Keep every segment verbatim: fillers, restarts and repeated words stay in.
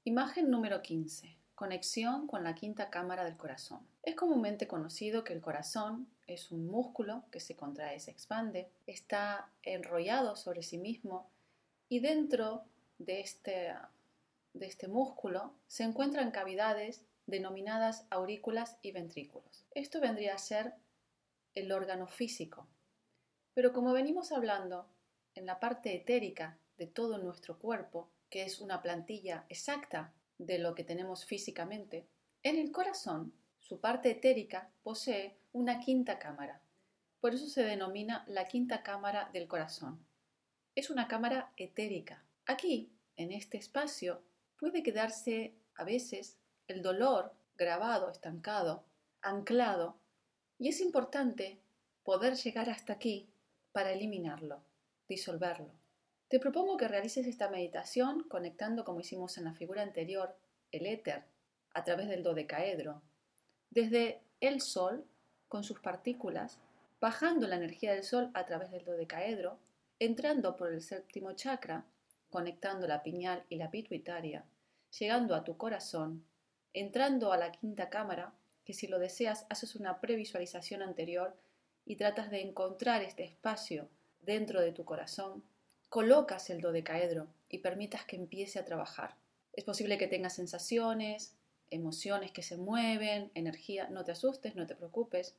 Imagen número quince. Conexión con la quinta cámara del corazón. Es comúnmente conocido que el corazón es un músculo que se contrae y se expande, está enrollado sobre sí mismo y dentro de este, de este músculo se encuentran cavidades denominadas aurículas y ventrículos. Esto vendría a ser el órgano físico. Pero como venimos hablando en la parte etérica de todo nuestro cuerpo, que es una plantilla exacta de lo que tenemos físicamente, en el corazón, su parte etérica posee una quinta cámara. Por eso se denomina la quinta cámara del corazón. Es una cámara etérica. Aquí, en este espacio, puede quedarse a veces el dolor grabado, estancado, anclado, y es importante poder llegar hasta aquí para eliminarlo, disolverlo. Te propongo que realices esta meditación conectando, como hicimos en la figura anterior, el éter a través del dodecaedro, desde el sol con sus partículas, bajando la energía del sol a través del dodecaedro, entrando por el séptimo chakra, conectando la pineal y la pituitaria, llegando a tu corazón, entrando a la quinta cámara, que si lo deseas haces una previsualización anterior y tratas de encontrar este espacio dentro de tu corazón, colocas el dodecaedro y permitas que empiece a trabajar. Es posible que tengas sensaciones, emociones que se mueven, energía, no te asustes, no te preocupes.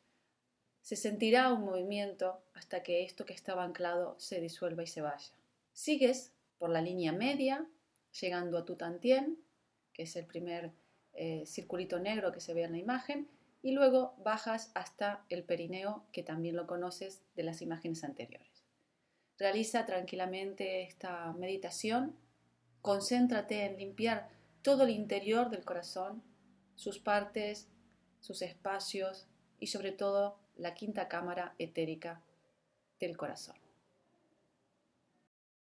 Se sentirá un movimiento hasta que esto que estaba anclado se disuelva y se vaya. Sigues por la línea media, llegando a tu tantien, que es el primer eh, circulito negro que se ve en la imagen, y luego bajas hasta el perineo, que también lo conoces de las imágenes anteriores. Realiza tranquilamente esta meditación, concéntrate en limpiar todo el interior del corazón, sus partes, sus espacios y sobre todo la quinta cámara etérica del corazón.